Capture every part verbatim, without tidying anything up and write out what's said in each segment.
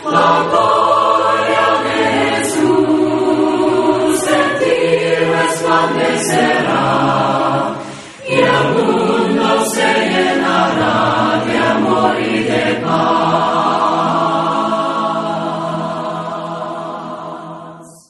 La gloria de Jesús en ti resplandecerá, y el mundo se llenará de amor y de paz.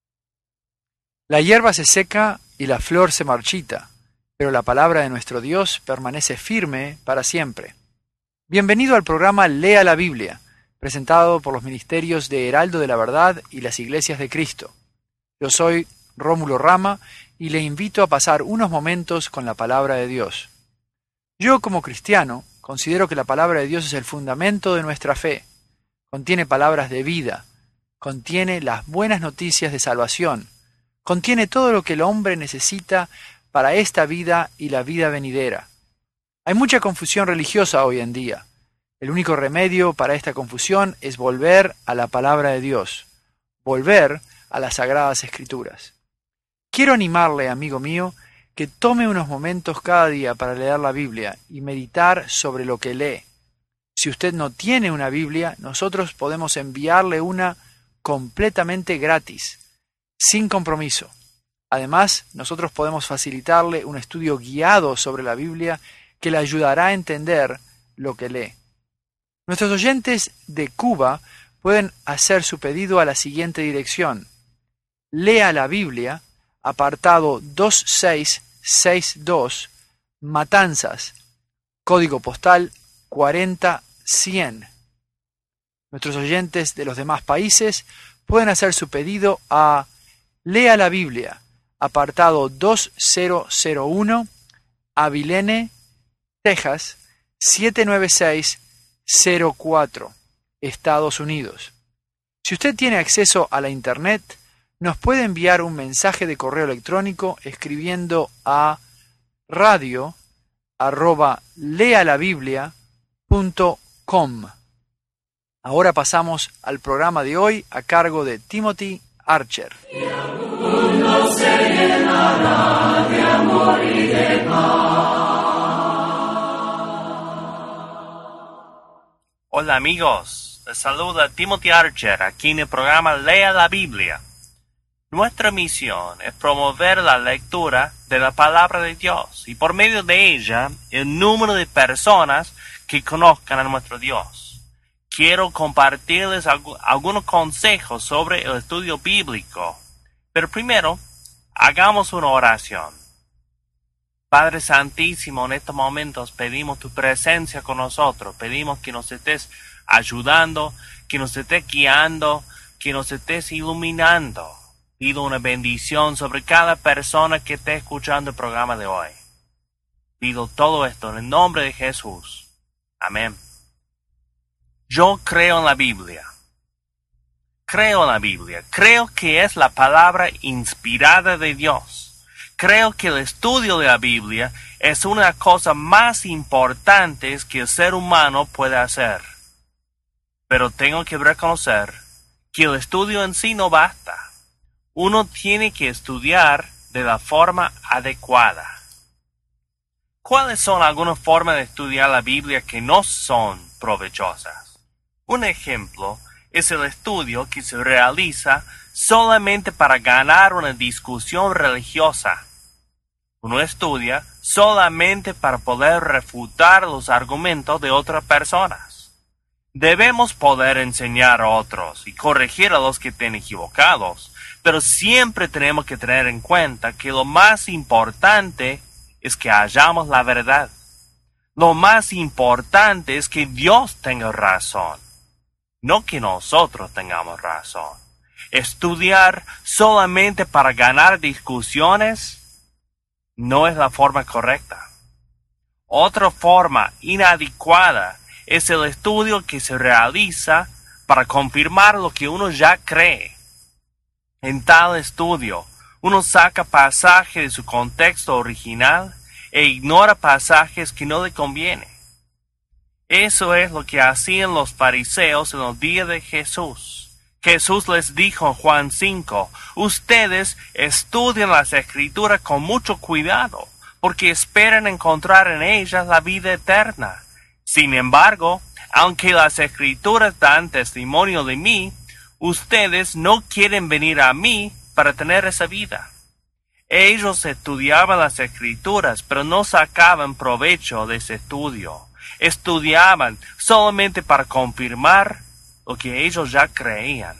La hierba se seca y la flor se marchita, pero la palabra de nuestro Dios permanece firme para siempre. Bienvenido al programa Lea la Biblia, presentado por los ministerios de Heraldo de la Verdad y las Iglesias de Cristo. Yo soy Rómulo Rama y le invito a pasar unos momentos con la palabra de Dios. Yo, como cristiano, considero que la palabra de Dios es el fundamento de nuestra fe. Contiene palabras de vida, contiene las buenas noticias de salvación, contiene todo lo que el hombre necesita para esta vida y la vida venidera. Hay mucha confusión religiosa hoy en día. El único remedio para esta confusión es volver a la palabra de Dios, volver a las Sagradas Escrituras. Quiero animarle, amigo mío, que tome unos momentos cada día para leer la Biblia y meditar sobre lo que lee. Si usted no tiene una Biblia, nosotros podemos enviarle una completamente gratis, sin compromiso. Además, nosotros podemos facilitarle un estudio guiado sobre la Biblia que le ayudará a entender lo que lee. Nuestros oyentes de Cuba pueden hacer su pedido a la siguiente dirección. Lea la Biblia, apartado dos seis seis dos, Matanzas, código postal cuarenta cien. Nuestros oyentes de los demás países pueden hacer su pedido a Lea la Biblia, apartado dos mil uno, Abilene, Texas, siete nueve seis cero cuatro, Estados Unidos. Si usted tiene acceso a la Internet, nos puede enviar un mensaje de correo electrónico escribiendo a radio arroba lealabiblia punto com. Ahora pasamos al programa de hoy a cargo de Timothy Archer. Y el mundo se llenará de amor y de paz. Hola amigos, les saluda Timothy Archer aquí en el programa Lea la Biblia. Nuestra misión es promover la lectura de la palabra de Dios y por medio de ella el número de personas que conozcan a nuestro Dios. Quiero compartirles alg- algunos consejos sobre el estudio bíblico, pero primero hagamos una oración. Padre Santísimo, en estos momentos pedimos tu presencia con nosotros, pedimos que nos estés ayudando, que nos estés guiando, que nos estés iluminando. Pido una bendición sobre cada persona que esté escuchando el programa de hoy. Pido todo esto en el nombre de Jesús. Amén. Yo creo en la Biblia. Creo en la Biblia. Creo que es la palabra inspirada de Dios. Creo que el estudio de la Biblia es una de las cosas más importantes que el ser humano puede hacer. Pero tengo que reconocer que el estudio en sí no basta. Uno tiene que estudiar de la forma adecuada. ¿Cuáles son algunas formas de estudiar la Biblia que no son provechosas? Un ejemplo es el estudio que se realiza solamente para ganar una discusión religiosa. Uno estudia solamente para poder refutar los argumentos de otras personas. Debemos poder enseñar a otros y corregir a los que estén equivocados, pero siempre tenemos que tener en cuenta que lo más importante es que hallamos la verdad. Lo más importante es que Dios tenga razón, no que nosotros tengamos razón. Estudiar solamente para ganar discusiones no es la forma correcta. Otra forma inadecuada es el estudio que se realiza para confirmar lo que uno ya cree. En tal estudio, uno saca pasajes de su contexto original e ignora pasajes que no le convienen. Eso es lo que hacían los fariseos en los días de Jesús. Jesús les dijo en Juan cinco, ustedes estudian las Escrituras con mucho cuidado, porque esperan encontrar en ellas la vida eterna. Sin embargo, aunque las Escrituras dan testimonio de mí, ustedes no quieren venir a mí para tener esa vida. Ellos estudiaban las Escrituras, pero no sacaban provecho de ese estudio. Estudiaban solamente para confirmar lo que ellos ya creían.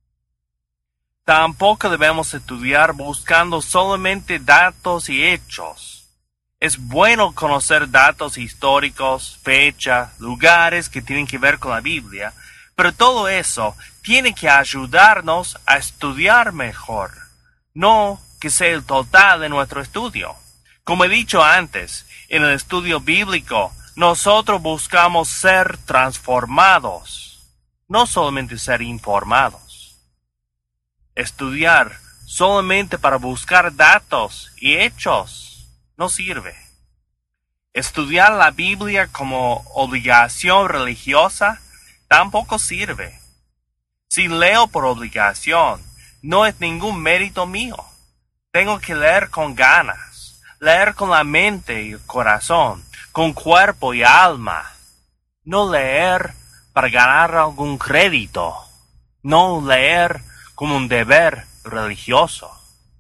Tampoco debemos estudiar buscando solamente datos y hechos. Es bueno conocer datos históricos, fechas, lugares que tienen que ver con la Biblia, pero todo eso tiene que ayudarnos a estudiar mejor, no que sea el total de nuestro estudio. Como he dicho antes, en el estudio bíblico, nosotros buscamos ser transformados, no solamente ser informados. Estudiar solamente para buscar datos y hechos no sirve. Estudiar la Biblia como obligación religiosa tampoco sirve. Si leo por obligación, no es ningún mérito mío. Tengo que leer con ganas, leer con la mente y el corazón, con cuerpo y alma. No leer para ganar algún crédito, no leer como un deber religioso.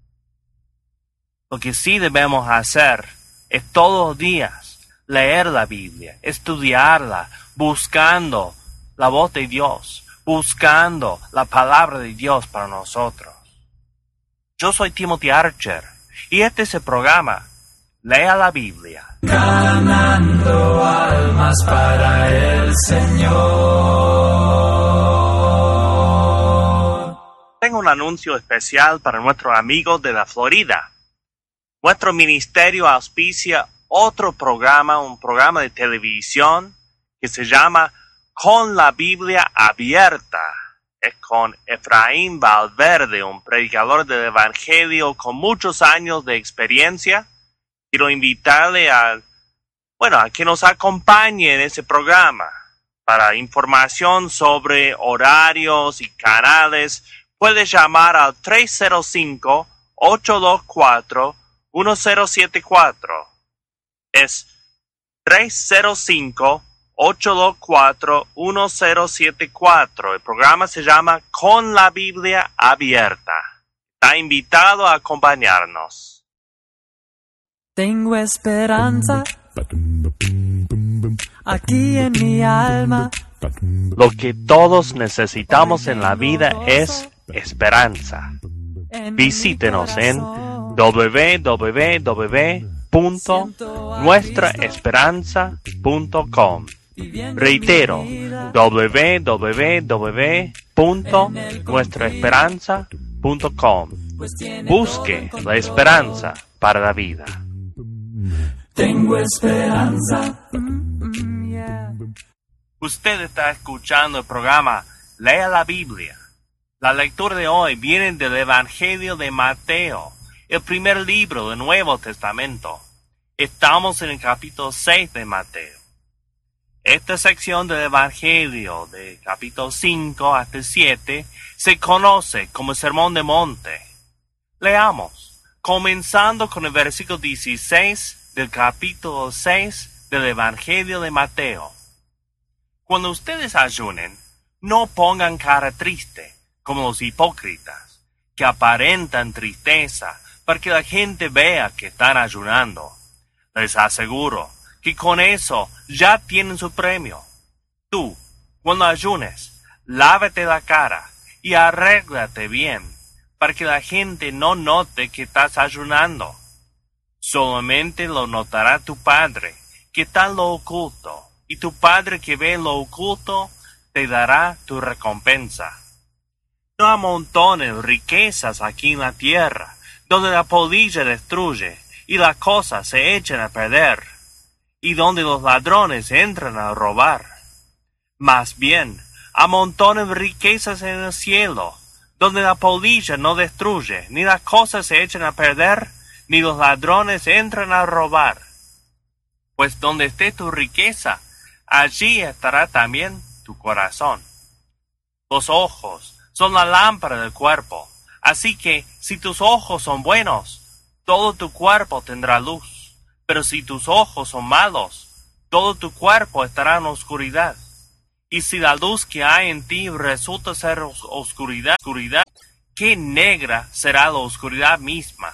Lo que sí debemos hacer es todos los días leer la Biblia, estudiarla, buscando la voz de Dios, buscando la palabra de Dios para nosotros. Yo soy Timothy Archer y este es el programa Lea la Biblia. Ganando almas para el Señor. Tengo un anuncio especial para nuestros amigos de la Florida. Nuestro ministerio auspicia otro programa, un programa de televisión que se llama Con la Biblia Abierta. Es con Efraín Valverde, un predicador del Evangelio con muchos años de experiencia. Quiero invitarle a, bueno, a que nos acompañe en ese programa. Para información sobre horarios y canales, puede llamar al tres cero cinco, ocho dos cuatro, uno cero siete cuatro. Es tres cero cinco, ocho dos cuatro, uno cero siete cuatro. El programa se llama Con la Biblia Abierta. Está invitado a acompañarnos. Tengo esperanza aquí en mi alma. Lo que todos necesitamos en la vida es esperanza. Visítenos en doble u doble u doble u punto nuestra esperanza punto com. Reitero, doble u doble u doble u punto nuestra esperanza punto com. Busque la esperanza para la vida. Tengo esperanza. Usted está escuchando el programa Lea la Biblia. La lectura de hoy viene del Evangelio de Mateo, el primer libro del Nuevo Testamento. Estamos en el capítulo seis de Mateo. Esta sección del Evangelio, de capítulo cinco hasta el siete, se conoce como el Sermón del Monte. Leamos, comenzando con el versículo dieciséis del capítulo seis del Evangelio de Mateo. Cuando ustedes ayunen, no pongan cara triste, como los hipócritas, que aparentan tristeza para que la gente vea que están ayunando. Les aseguro que con eso ya tienen su premio. Tú, cuando ayunes, lávate la cara y arréglate bien, para que la gente no note que estás ayunando. Solamente lo notará tu Padre, que está en lo oculto, y tu Padre que ve en lo oculto, te dará tu recompensa. No amontones riquezas aquí en la tierra, donde la polilla destruye y las cosas se echan a perder, y donde los ladrones entran a robar. Más bien, amontonen riquezas en el cielo, donde la polilla no destruye, ni las cosas se echan a perder, ni los ladrones entran a robar. Pues donde esté tu riqueza, allí estará también tu corazón. Los ojos son la lámpara del cuerpo, así que si tus ojos son buenos, todo tu cuerpo tendrá luz. Pero si tus ojos son malos, todo tu cuerpo estará en oscuridad. Y si la luz que hay en ti resulta ser os- oscuridad, oscuridad, qué negra será la oscuridad misma.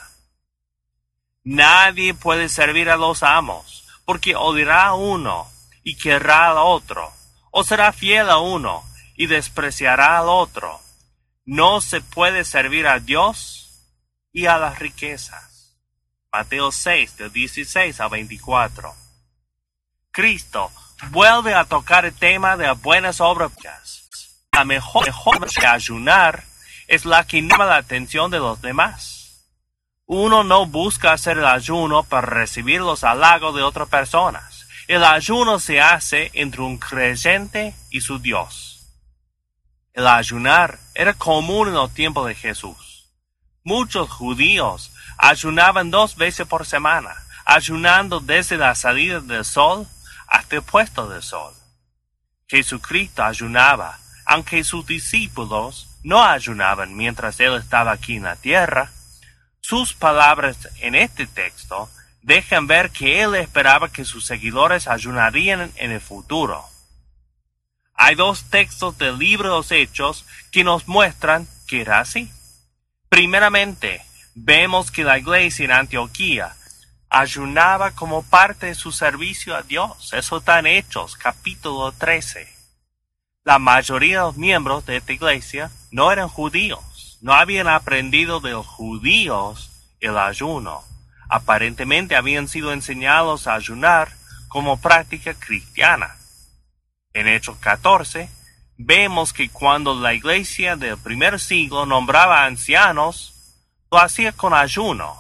Nadie puede servir a los amos, porque odiará a uno y querrá al otro, o será fiel a uno y despreciará al otro. No se puede servir a Dios y a las riquezas. Mateo seis, del dieciséis al veinticuatro. Cristo vuelve a tocar el tema de las buenas obras. La mejor, mejor que ayunar es la que llama la atención de los demás. Uno no busca hacer el ayuno para recibir los halagos de otras personas. El ayuno se hace entre un creyente y su Dios. El ayunar era común en los tiempos de Jesús. Muchos judíos ayunaban dos veces por semana, ayunando desde la salida del sol hasta el puesto del sol. Jesucristo ayunaba, aunque sus discípulos no ayunaban mientras él estaba aquí en la tierra. Sus palabras en este texto dejan ver que él esperaba que sus seguidores ayunarían en el futuro. Hay dos textos del libro de los Hechos que nos muestran que era así. Primeramente, vemos que la iglesia en Antioquía ayunaba como parte de su servicio a Dios. Eso está en Hechos, capítulo trece. La mayoría de los miembros de esta iglesia no eran judíos. No habían aprendido de los judíos el ayuno. Aparentemente habían sido enseñados a ayunar como práctica cristiana. En Hechos catorce, vemos que cuando la iglesia del primer siglo nombraba ancianos, lo hacía con ayuno.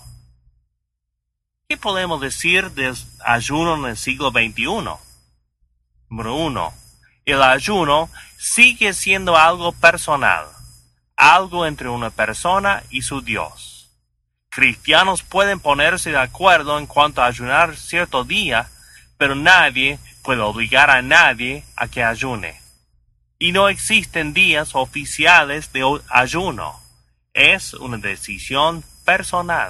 ¿Qué podemos decir del ayuno en el siglo veintiuno? Número uno, el ayuno sigue siendo algo personal, algo entre una persona y su Dios. Cristianos pueden ponerse de acuerdo en cuanto a ayunar cierto día, pero nadie puede obligar a nadie a que ayune. Y no existen días oficiales de ayuno. Es una decisión personal.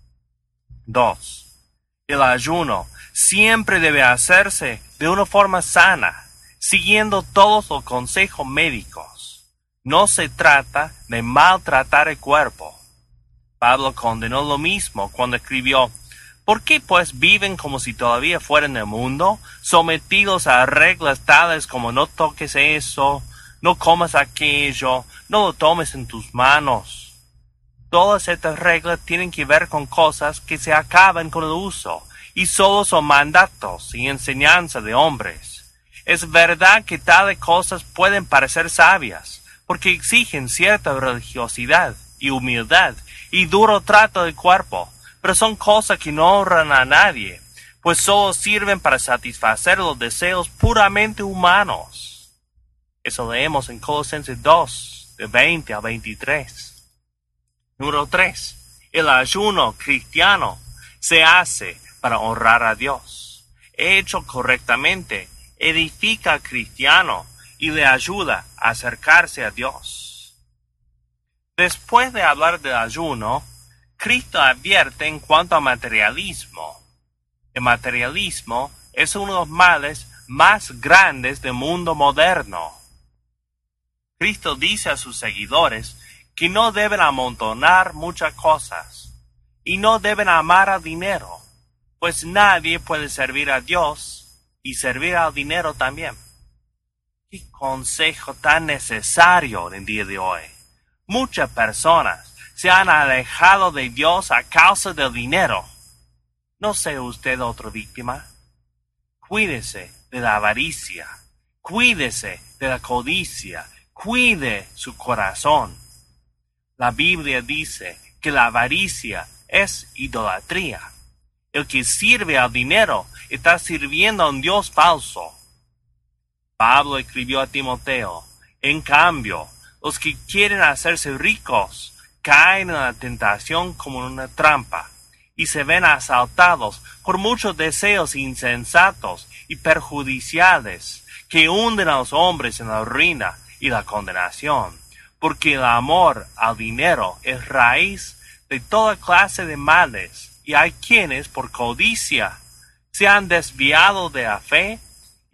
Dos. El ayuno siempre debe hacerse de una forma sana, siguiendo todos los consejos médicos. No se trata de maltratar el cuerpo. Pablo condenó lo mismo cuando escribió: ¿por qué pues viven como si todavía fueran del mundo, sometidos a reglas tales como no toques eso, no comas aquello, no lo tomes en tus manos? Todas estas reglas tienen que ver con cosas que se acaban con el uso, y solo son mandatos y enseñanza de hombres. Es verdad que tales cosas pueden parecer sabias, porque exigen cierta religiosidad y humildad y duro trato del cuerpo, pero son cosas que no honran a nadie, pues solo sirven para satisfacer los deseos puramente humanos. Eso leemos en Colosenses dos, de veinte a veintitrés. Número tres. El ayuno cristiano se hace para honrar a Dios. Hecho correctamente, edifica al cristiano y le ayuda a acercarse a Dios. Después de hablar del ayuno, Cristo advierte en cuanto al materialismo. El materialismo es uno de los males más grandes del mundo moderno. Cristo dice a sus seguidores que no deben amontonar muchas cosas y no deben amar al dinero, pues nadie puede servir a Dios y servir al dinero también. ¡Qué consejo tan necesario en el día de hoy! Muchas personas se han alejado de Dios a causa del dinero. ¿No sea usted otra víctima? Cuídese de la avaricia, cuídese de la codicia, cuide su corazón. La Biblia dice que la avaricia es idolatría. El que sirve al dinero está sirviendo a un Dios falso. Pablo escribió a Timoteo: en cambio, los que quieren hacerse ricos caen en la tentación como en una trampa y se ven asaltados por muchos deseos insensatos y perjudiciales que hunden a los hombres en la ruina y la condenación, porque el amor al dinero es raíz de toda clase de males, y hay quienes por codicia se han desviado de la fe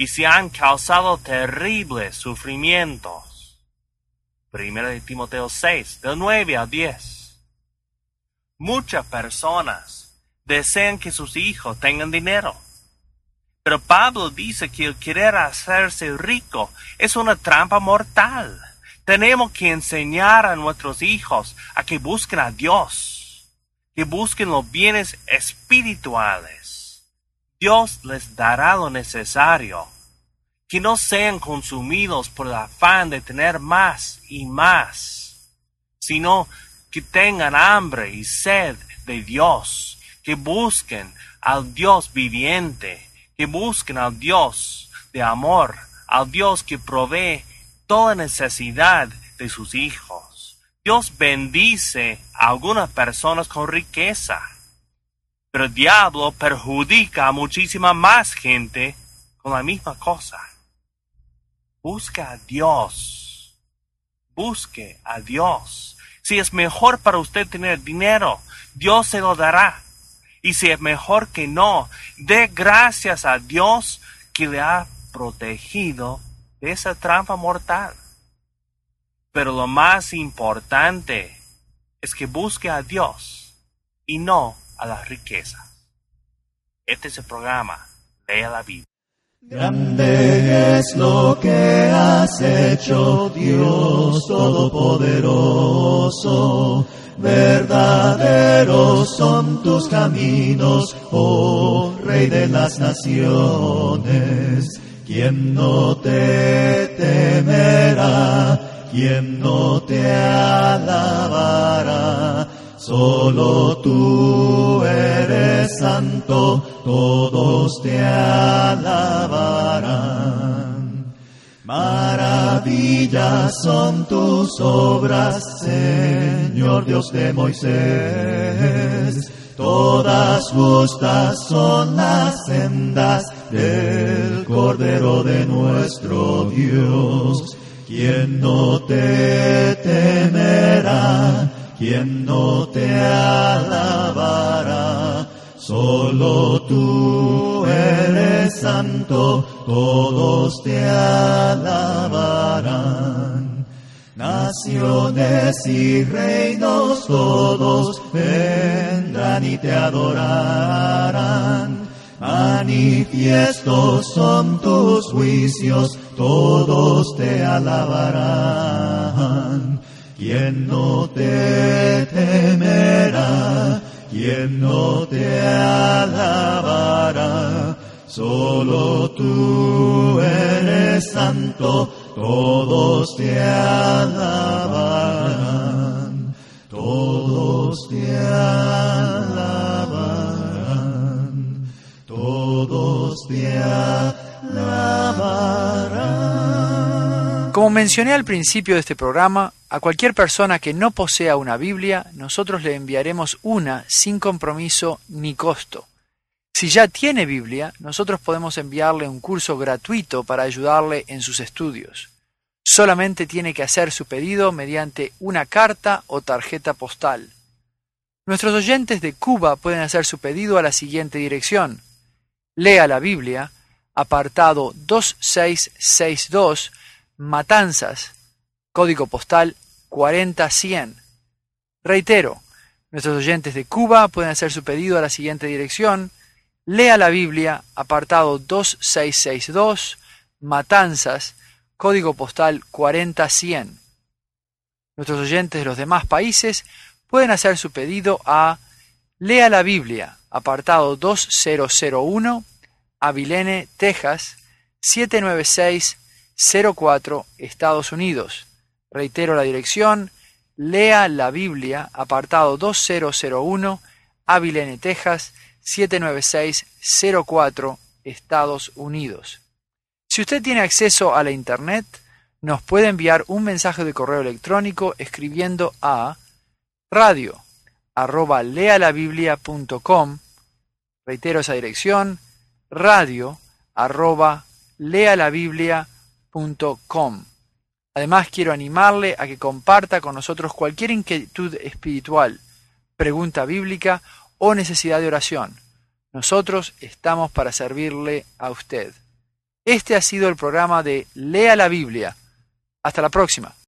y se han causado terribles sufrimientos. Primera de Timoteo seis, del nueve al diez. Muchas personas desean que sus hijos tengan dinero. Pero Pablo dice que el querer hacerse rico es una trampa mortal. Tenemos que enseñar a nuestros hijos a que busquen a Dios, que busquen los bienes espirituales. Dios les dará lo necesario, que no sean consumidos por el afán de tener más y más, sino que tengan hambre y sed de Dios, que busquen al Dios viviente, que busquen al Dios de amor, al Dios que provee toda necesidad de sus hijos. Dios bendice a algunas personas con riqueza, pero el diablo perjudica a muchísima más gente con la misma cosa. Busca a Dios. Busque a Dios. Si es mejor para usted tener dinero, Dios se lo dará. Y si es mejor que no, dé gracias a Dios que le ha protegido de esa trampa mortal. Pero lo más importante es que busque a Dios y no a las riquezas. Este es el programa Lea la Biblia. Grande es lo que has hecho, Dios Todopoderoso. Verdaderos son tus caminos, oh Rey de las naciones. ¿Quién no te temerá? ¿Quién no te alabará? Solo tú eres santo, todos te alabarán. Maravillas son tus obras, Señor Dios de Moisés. Todas justas son las sendas del Cordero de nuestro Dios. ¿Quién no te temerá? ¿Quién no te alabará? Solo tú eres santo, todos te alabarán. Naciones y reinos todos vendrán y te adorarán. Manifiestos son tus juicios, todos te alabarán. ¿Quién no te temerá? ¿Quién no te alabará? Solo tú eres santo, todos te alabarán. Todos te alabarán. Todos te alabarán. Como mencioné al principio de este programa, a cualquier persona que no posea una Biblia, nosotros le enviaremos una sin compromiso ni costo. Si ya tiene Biblia, nosotros podemos enviarle un curso gratuito para ayudarle en sus estudios. Solamente tiene que hacer su pedido mediante una carta o tarjeta postal. Nuestros oyentes de Cuba pueden hacer su pedido a la siguiente dirección: Lea la Biblia, apartado dos seis seis dos, Matanzas, código postal cuarenta cien. Reitero, nuestros oyentes de Cuba pueden hacer su pedido a la siguiente dirección: Lea la Biblia, apartado dos seis seis dos, Matanzas, código postal cuarenta cien. Nuestros oyentes de los demás países pueden hacer su pedido a Lea la Biblia, apartado dos mil uno, Abilene, Texas, siete nueve seis cero cuatro, Estados Unidos. Reitero la dirección: Lea la Biblia, apartado dos mil uno, Abilene, Texas, siete nueve seis cero cuatro, Estados Unidos. Si usted tiene acceso a la Internet, nos puede enviar un mensaje de correo electrónico escribiendo a radio arroba lealabiblia punto com. Reitero esa dirección: radio arroba lealabiblia punto com. Además, quiero animarle a que comparta con nosotros cualquier inquietud espiritual, pregunta bíblica o necesidad de oración. Nosotros estamos para servirle a usted. Este ha sido el programa de Lea la Biblia. Hasta la próxima.